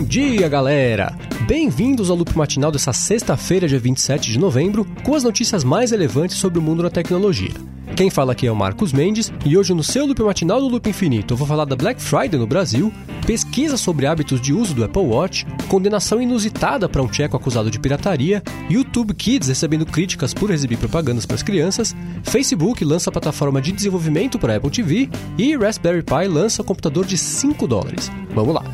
dia, galera! Bem-vindos ao Loop Matinal dessa sexta-feira, dia 27 de novembro, com as notícias mais relevantes sobre o mundo da tecnologia. Quem fala aqui é o Marcos Mendes, e hoje no seu Loop Matinal do Loop Infinito eu vou falar da Black Friday no Brasil, pesquisa sobre hábitos de uso do Apple Watch, condenação inusitada para um tcheco acusado de pirataria, YouTube Kids recebendo críticas por exibir propagandas para as crianças, Facebook lança plataforma de desenvolvimento para Apple TV e Raspberry Pi lança computador de $5. Vamos lá!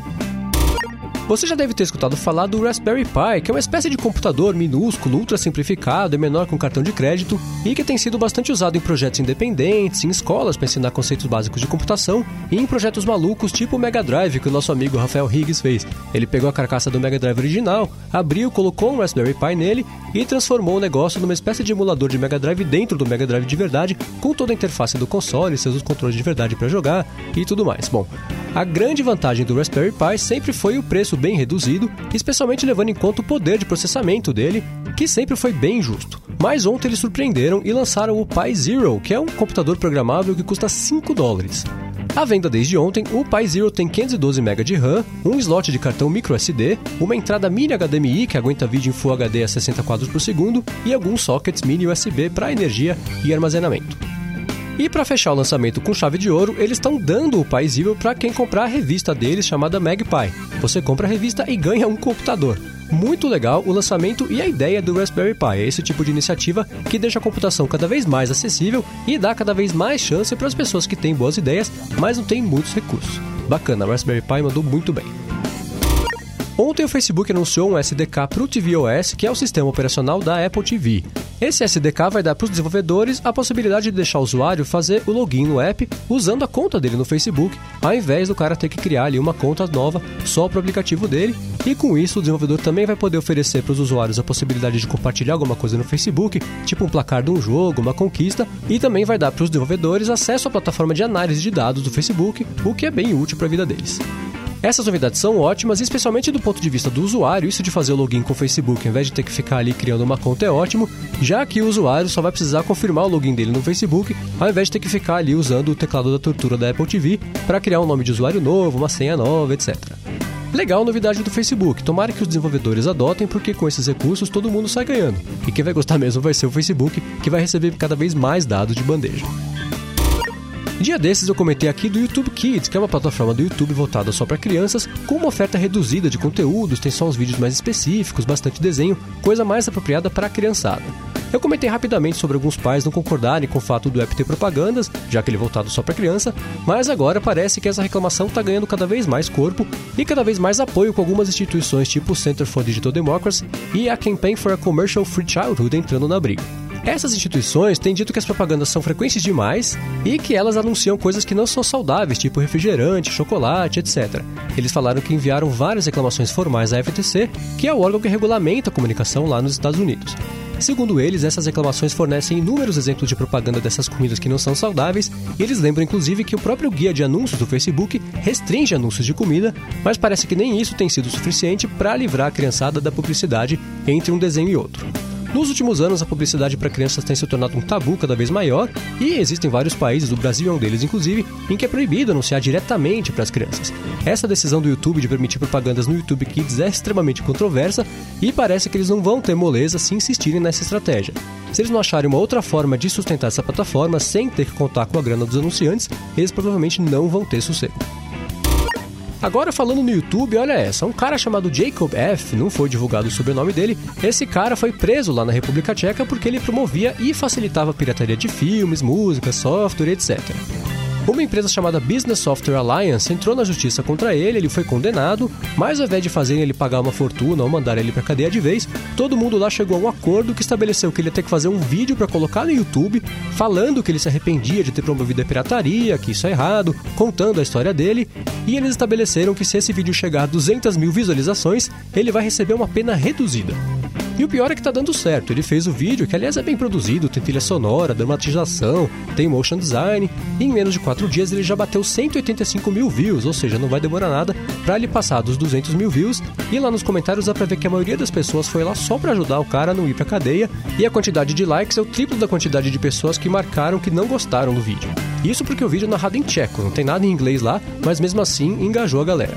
Você já deve ter escutado falar do Raspberry Pi, que é uma espécie de computador minúsculo, ultra simplificado e menor que um cartão de crédito e que tem sido bastante usado em projetos independentes, em escolas para ensinar conceitos básicos de computação e em projetos malucos tipo o Mega Drive que o nosso amigo Rafael Higgs fez. Ele pegou a carcaça do Mega Drive original, abriu, colocou um Raspberry Pi nele e transformou o negócio numa espécie de emulador de Mega Drive dentro do Mega Drive de verdade, com toda a interface do console, seus controles de verdade para jogar e tudo mais. Bom, a grande vantagem do Raspberry Pi sempre foi o preço bem reduzido, especialmente levando em conta o poder de processamento dele, que sempre foi bem justo. Mas ontem eles surpreenderam e lançaram o Pi Zero, que é um computador programável que custa $5. À venda desde ontem, o Pi Zero tem 512 MB de RAM, um slot de cartão microSD, uma entrada mini HDMI que aguenta vídeo em Full HD a 60 quadros por segundo e alguns sockets mini USB para energia e armazenamento. E para fechar o lançamento com chave de ouro, eles estão dando o Pi Zero para quem comprar a revista deles chamada Magpie. Você compra a revista e ganha um computador. Muito legal o lançamento e a ideia do Raspberry Pi. É esse tipo de iniciativa que deixa a computação cada vez mais acessível e dá cada vez mais chance para as pessoas que têm boas ideias, mas não têm muitos recursos. Bacana, a Raspberry Pi mandou muito bem. Ontem o Facebook anunciou um SDK para o tvOS, que é o sistema operacional da Apple TV. Esse SDK vai dar para os desenvolvedores a possibilidade de deixar o usuário fazer o login no app usando a conta dele no Facebook, ao invés do cara ter que criar ali uma conta nova só para o aplicativo dele. E com isso o desenvolvedor também vai poder oferecer para os usuários a possibilidade de compartilhar alguma coisa no Facebook, tipo um placar de um jogo, uma conquista, e também vai dar para os desenvolvedores acesso à plataforma de análise de dados do Facebook, o que é bem útil para a vida deles. Essas novidades são ótimas, especialmente do ponto de vista do usuário. Isso de fazer o login com o Facebook, ao invés de ter que ficar ali criando uma conta, é ótimo, já que o usuário só vai precisar confirmar o login dele no Facebook, ao invés de ter que ficar ali usando o teclado da tortura da Apple TV para criar um nome de usuário novo, uma senha nova, etc. Legal a novidade do Facebook, tomara que os desenvolvedores adotem, porque com esses recursos todo mundo sai ganhando. E quem vai gostar mesmo vai ser o Facebook, que vai receber cada vez mais dados de bandeja. Dia desses eu comentei aqui do YouTube Kids, que é uma plataforma do YouTube voltada só para crianças, com uma oferta reduzida de conteúdos, tem só uns vídeos mais específicos, bastante desenho, coisa mais apropriada para a criançada. Eu comentei rapidamente sobre alguns pais não concordarem com o fato do app ter propagandas, já que ele é voltado só para criança, mas agora parece que essa reclamação está ganhando cada vez mais corpo e cada vez mais apoio com algumas instituições tipo o Center for Digital Democracy e a Campaign for a Commercial Free Childhood entrando na briga. Essas instituições têm dito que as propagandas são frequentes demais e que elas anunciam coisas que não são saudáveis, tipo refrigerante, chocolate, etc. Eles falaram que enviaram várias reclamações formais à FTC, que é o órgão que regulamenta a comunicação lá nos Estados Unidos. Segundo eles, essas reclamações fornecem inúmeros exemplos de propaganda dessas comidas que não são saudáveis, e eles lembram inclusive que o próprio guia de anúncios do Facebook restringe anúncios de comida, mas parece que nem isso tem sido suficiente para livrar a criançada da publicidade entre um desenho e outro. Nos últimos anos, a publicidade para crianças tem se tornado um tabu cada vez maior e existem vários países, o Brasil é um deles inclusive, em que é proibido anunciar diretamente para as crianças. Essa decisão do YouTube de permitir propagandas no YouTube Kids é extremamente controversa e parece que eles não vão ter moleza se insistirem nessa estratégia. Se eles não acharem uma outra forma de sustentar essa plataforma sem ter que contar com a grana dos anunciantes, eles provavelmente não vão ter sossego. Agora falando no YouTube, olha essa, um cara chamado Jacob F., não foi divulgado o sobrenome dele, esse cara foi preso lá na República Tcheca porque ele promovia e facilitava a pirataria de filmes, músicas, software, etc. Uma empresa chamada Business Software Alliance entrou na justiça contra ele, ele foi condenado, mas ao invés de fazerem ele pagar uma fortuna ou mandar ele pra cadeia de vez, todo mundo lá chegou a um acordo que estabeleceu que ele ia ter que fazer um vídeo para colocar no YouTube, falando que ele se arrependia de ter promovido a pirataria, que isso é errado, contando a história dele, e eles estabeleceram que se esse vídeo chegar a 200 mil visualizações, ele vai receber uma pena reduzida. E o pior é que tá dando certo, ele fez o vídeo, que aliás é bem produzido, tem trilha sonora, dramatização, tem motion design, e em menos de 4 dias ele já bateu 185 mil views, ou seja, não vai demorar nada pra ele passar dos 200 mil views, e lá nos comentários dá pra ver que a maioria das pessoas foi lá só pra ajudar o cara a não ir pra cadeia, e a quantidade de likes é o triplo da quantidade de pessoas que marcaram que não gostaram do vídeo. Isso porque o vídeo é narrado em tcheco, não tem nada em inglês lá, mas mesmo assim engajou a galera.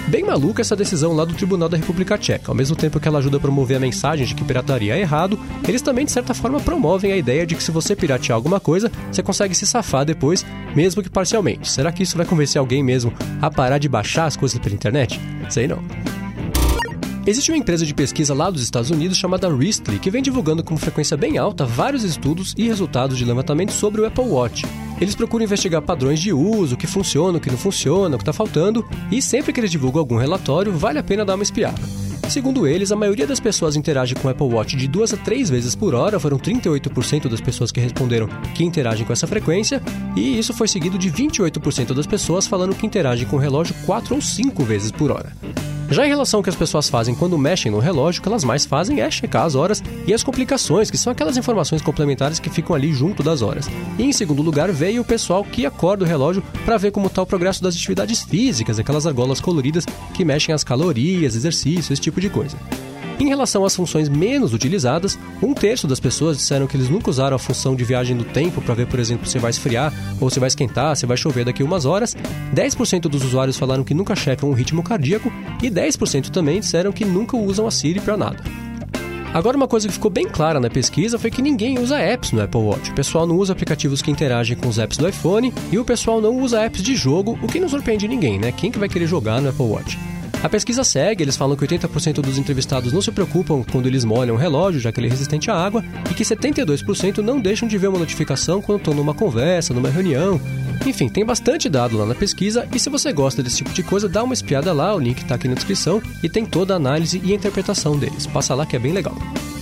Bem maluca essa decisão lá do Tribunal da República Tcheca. Ao mesmo tempo que ela ajuda a promover a mensagem de que pirataria é errado, eles também, de certa forma, promovem a ideia de que se você piratear alguma coisa, você consegue se safar depois, mesmo que parcialmente. Será que isso vai convencer alguém mesmo a parar de baixar as coisas pela internet? Sei não. Existe uma empresa de pesquisa lá dos Estados Unidos chamada Wristly, que vem divulgando com frequência bem alta vários estudos e resultados de levantamento sobre o Apple Watch. Eles procuram investigar padrões de uso, o que funciona, o que não funciona, o que está faltando, e sempre que eles divulgam algum relatório, vale a pena dar uma espiada. Segundo eles, a maioria das pessoas interage com o Apple Watch de 2 a 3 vezes por hora, foram 38% das pessoas que responderam que interagem com essa frequência, e isso foi seguido de 28% das pessoas falando que interagem com o relógio 4 ou 5 vezes por hora. Já em relação ao que as pessoas fazem quando mexem no relógio, o que elas mais fazem é checar as horas e as complicações, que são aquelas informações complementares que ficam ali junto das horas. E em segundo lugar veio o pessoal que acorda o relógio para ver como está o progresso das atividades físicas, aquelas argolas coloridas que mexem as calorias, exercício, esse tipo de coisa. Em relação às funções menos utilizadas, 1/3 das pessoas disseram que eles nunca usaram a função de viagem do tempo para ver, por exemplo, se vai esfriar ou se vai esquentar, se vai chover daqui a umas horas. 10% dos usuários falaram que nunca checam o ritmo cardíaco e 10% também disseram que nunca usam a Siri para nada. Agora, uma coisa que ficou bem clara na pesquisa foi que ninguém usa apps no Apple Watch. O pessoal não usa aplicativos que interagem com os apps do iPhone e o pessoal não usa apps de jogo, o que não surpreende ninguém, né? Quem que vai querer jogar no Apple Watch? A pesquisa segue, eles falam que 80% dos entrevistados não se preocupam quando eles molham o relógio, já que ele é resistente à água, e que 72% não deixam de ver uma notificação quando estão numa conversa, numa reunião. Enfim, tem bastante dado lá na pesquisa, e se você gosta desse tipo de coisa, dá uma espiada lá, o link tá aqui na descrição, e tem toda a análise e a interpretação deles. Passa lá que é bem legal.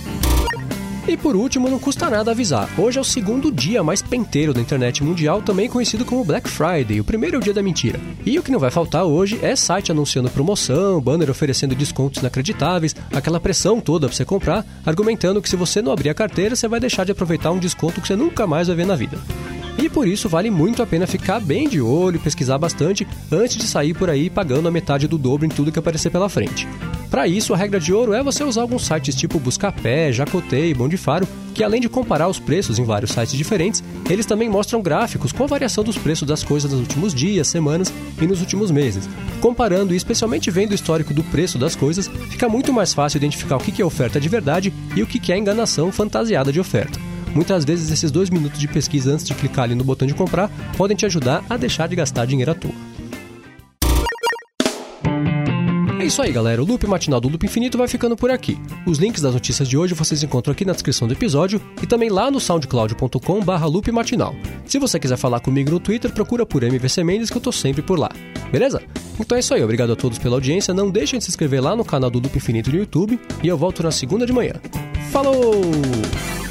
E por último, não custa nada avisar. Hoje é o segundo dia mais penteiro da internet mundial, também conhecido como Black Friday, o primeiro dia da mentira. E o que não vai faltar hoje é site anunciando promoção, banner oferecendo descontos inacreditáveis, aquela pressão toda pra você comprar, argumentando que se você não abrir a carteira, você vai deixar de aproveitar um desconto que você nunca mais vai ver na vida. E por isso vale muito a pena ficar bem de olho e pesquisar bastante antes de sair por aí pagando a metade do dobro em tudo que aparecer pela frente. Para isso, a regra de ouro é você usar alguns sites tipo Buscapé, Jacotei, Bom de Faro, que além de comparar os preços em vários sites diferentes, eles também mostram gráficos com a variação dos preços das coisas nos últimos dias, semanas e nos últimos meses. Comparando e especialmente vendo o histórico do preço das coisas, fica muito mais fácil identificar o que é oferta de verdade e o que é enganação fantasiada de oferta. Muitas vezes esses 2 minutos de pesquisa antes de clicar ali no botão de comprar podem te ajudar a deixar de gastar dinheiro à toa. É isso aí, galera. O Loop Matinal do Loop Infinito vai ficando por aqui. Os links das notícias de hoje vocês encontram aqui na descrição do episódio e também lá no soundcloud.com/loopmatinal. Se você quiser falar comigo no Twitter, procura por MVC Mendes que eu tô sempre por lá. Beleza? Então é isso aí. Obrigado a todos pela audiência. Não deixem de se inscrever lá no canal do Loop Infinito no YouTube e eu volto na segunda de manhã. Falou!